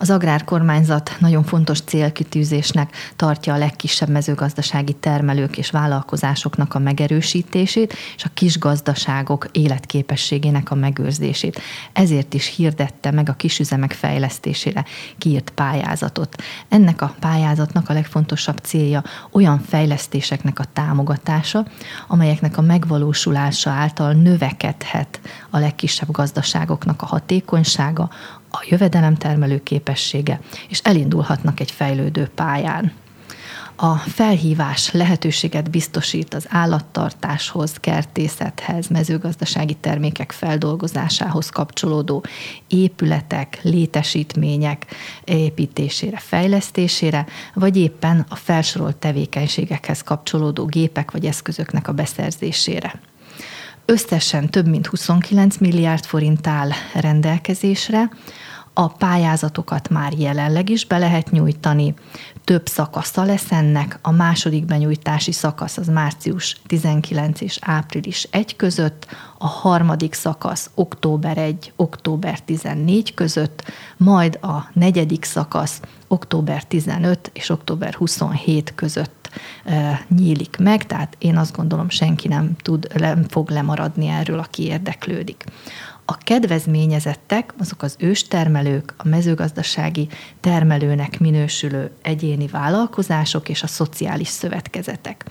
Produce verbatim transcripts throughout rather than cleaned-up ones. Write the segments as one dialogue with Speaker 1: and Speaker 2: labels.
Speaker 1: Az agrárkormányzat nagyon fontos célkitűzésnek tartja a legkisebb mezőgazdasági termelők és vállalkozásoknak a megerősítését és a kisgazdaságok életképességének a megőrzését. Ezért is hirdette meg a kisüzemek fejlesztésére kiírt pályázatot. Ennek a pályázatnak a legfontosabb célja olyan fejlesztéseknek a támogatása, amelyeknek a megvalósulása által növekedhet a legkisebb gazdaságoknak a hatékonysága, a jövedelemtermelő képessége, és elindulhatnak egy fejlődő pályán. A felhívás lehetőséget biztosít az állattartáshoz, kertészethez, mezőgazdasági termékek feldolgozásához kapcsolódó épületek, létesítmények építésére, fejlesztésére, vagy éppen a felsorolt tevékenységekhez kapcsolódó gépek vagy eszközöknek a beszerzésére. Összesen több mint huszonkilenc milliárd forint áll rendelkezésre, a pályázatokat már jelenleg is be lehet nyújtani, több szakasza lesz ennek, a második benyújtási szakasz az március tizenkilenc és április elseje között, a harmadik szakasz október elseje, október tizennégy között, majd a negyedik szakasz október tizenötödike és október huszonhetedike között e, nyílik meg, tehát én azt gondolom, senki nem tud, nem fog lemaradni erről, aki érdeklődik. A kedvezményezettek, azok az őstermelők, a mezőgazdasági termelőnek minősülő egyéni vállalkozások és a szociális szövetkezetek.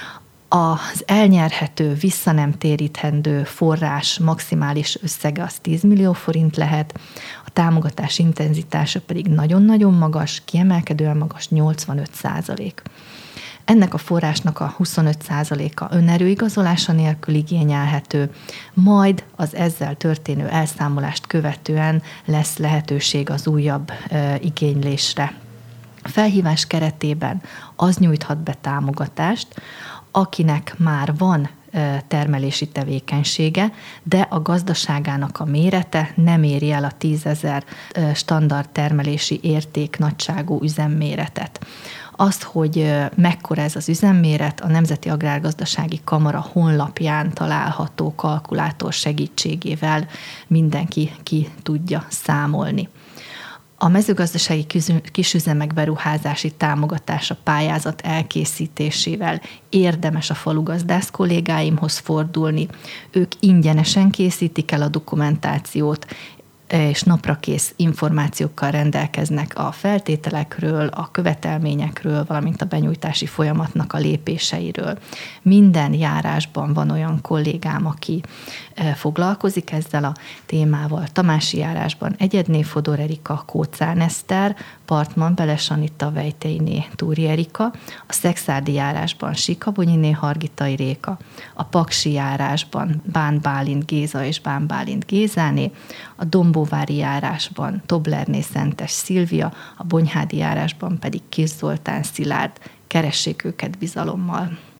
Speaker 1: Az elnyerhető, vissza nem térítendő forrás maximális összege az tíz millió forint lehet, a támogatás intenzitása pedig nagyon-nagyon magas, kiemelkedően magas, nyolcvanöt százalék. Ennek a forrásnak a huszonöt százaléka önerőigazolása nélkül igényelhető, majd az ezzel történő elszámolást követően lesz lehetőség az újabb e, igénylésre. A felhívás keretében az nyújthat be támogatást, akinek már van termelési tevékenysége, de a gazdaságának a mérete nem éri el a tízezer standard termelési érték nagyságú üzemméretet. Azt, hogy mekkora ez az üzemméret, a Nemzeti Agrárgazdasági Kamara honlapján található kalkulátor segítségével mindenki ki tudja számolni. A mezőgazdasági kisüzemek beruházási támogatása pályázat elkészítésével érdemes a falugazdász kollégáimhoz fordulni. Ők ingyenesen készítik el a dokumentációt, és naprakész információkkal rendelkeznek a feltételekről, a követelményekről, valamint a benyújtási folyamatnak a lépéseiről. Minden járásban van olyan kollégám, aki foglalkozik ezzel a témával. Tamási járásban Egyedné Fodor Erika, Kóczán Eszter, Partman Beles Anita, Vejteiné Túri Erika, a Szekszárdi járásban Sikabonyiné Hargitai Réka, a Paksi járásban Bán Bálint Géza és Bán Bálint Gézáné, a Dombóvári járásban Toblerné Szentes Szilvia, a Bonyhádi járásban pedig Kis Zoltán Szilárd. Keressék őket bizalommal.